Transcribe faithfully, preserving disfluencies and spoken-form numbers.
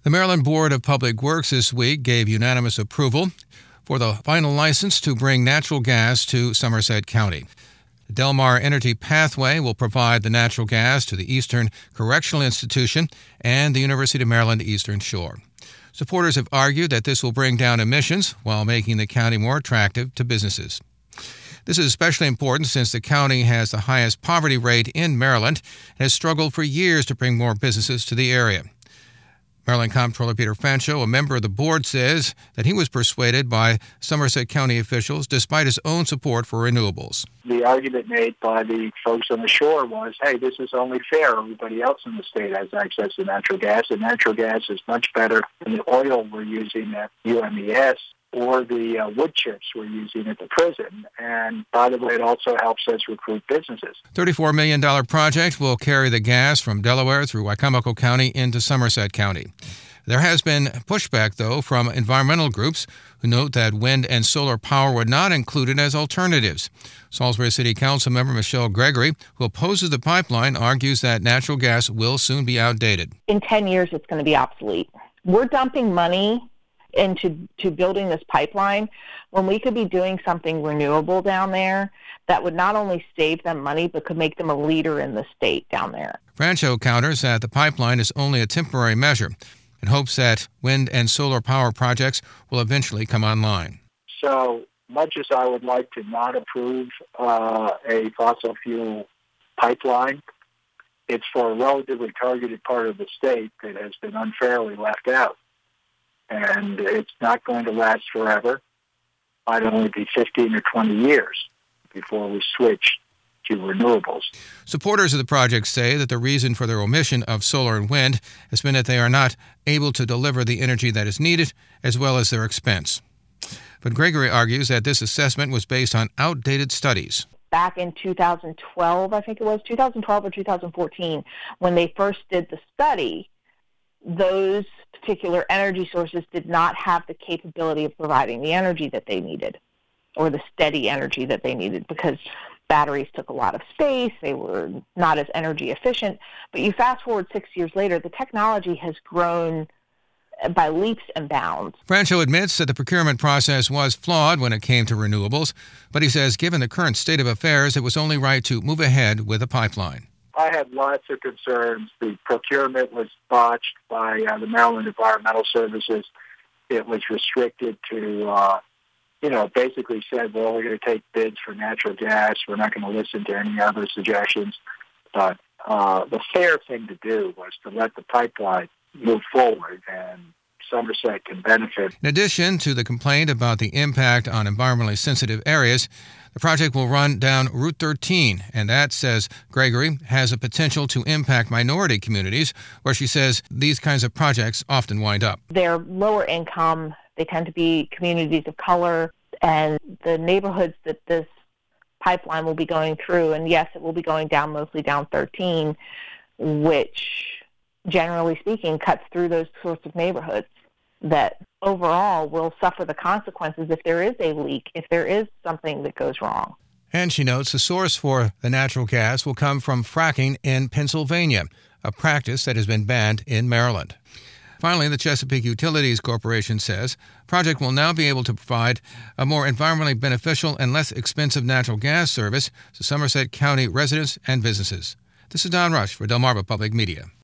The Maryland Board of Public Works this week gave unanimous approval for the final license to bring natural gas to Somerset County. The Delmar Energy Pathway will provide the natural gas to the Eastern Correctional Institution and the University of Maryland Eastern Shore. Supporters have argued that this will bring down emissions while making the county more attractive to businesses. This is especially important since the county has the highest poverty rate in Maryland and has struggled for years to bring more businesses to the area. Maryland Comptroller Peter Franchot, a member of the board, says that he was persuaded by Somerset County officials despite his own support for renewables. The argument made by the folks on the shore was, hey, this is only fair. Everybody else in the state has access to natural gas, and natural gas is much better than the oil we're using at U M E S or the uh, wood chips we're using at the prison. And by the way, it also helps us recruit businesses. thirty-four million dollars project will carry the gas from Delaware through Wicomico County into Somerset County. There has been pushback, though, from environmental groups who note that wind and solar power were not included as alternatives. Salisbury City Council member Michelle Gregory, who opposes the pipeline, argues that natural gas will soon be outdated. In ten years, it's going to be obsolete. We're dumping money into to building this pipeline when we could be doing something renewable down there that would not only save them money but could make them a leader in the state down there. Franchot counters that the pipeline is only a temporary measure and hopes that wind and solar power projects will eventually come online. So much as I would like to not approve uh, a fossil fuel pipeline, it's for a relatively targeted part of the state that has been unfairly left out. And it's not going to last forever. Might only be fifteen or twenty years before we switch to renewables. Supporters of the project say that the reason for their omission of solar and wind has been that they are not able to deliver the energy that is needed, as well as their expense. But Gregory argues that this assessment was based on outdated studies. Back in two thousand twelve, I think it was, two thousand twelve or two thousand fourteen, when they first did the study, those particular energy sources did not have the capability of providing the energy that they needed, or the steady energy that they needed, because batteries took a lot of space, they were not as energy efficient. But you fast forward six years later, the technology has grown by leaps and bounds. Franchot admits that the procurement process was flawed when it came to renewables, but he says given the current state of affairs, it was only right to move ahead with a pipeline. I had lots of concerns. The procurement was botched by uh, the Maryland Environmental Services. It was restricted to, uh, you know, basically said, well, we're going to take bids for natural gas. We're not going to listen to any other suggestions. But uh, the fair thing to do was to let the pipeline move forward, and Somerset can benefit. In addition to the complaint about the impact on environmentally sensitive areas, the project will run down Route thirteen, and that, says Gregory, has a potential to impact minority communities, where she says these kinds of projects often wind up. They're lower income. They tend to be communities of color, and the neighborhoods that this pipeline will be going through, and yes, it will be going down mostly down thirteen, which, generally speaking, cuts through those sorts of neighborhoods that overall will suffer the consequences if there is a leak, if there is something that goes wrong. And she notes the source for the natural gas will come from fracking in Pennsylvania, a practice that has been banned in Maryland. Finally, the Chesapeake Utilities Corporation says the project will now be able to provide a more environmentally beneficial and less expensive natural gas service to Somerset County residents and businesses. This is Don Rush for Delmarva Public Media.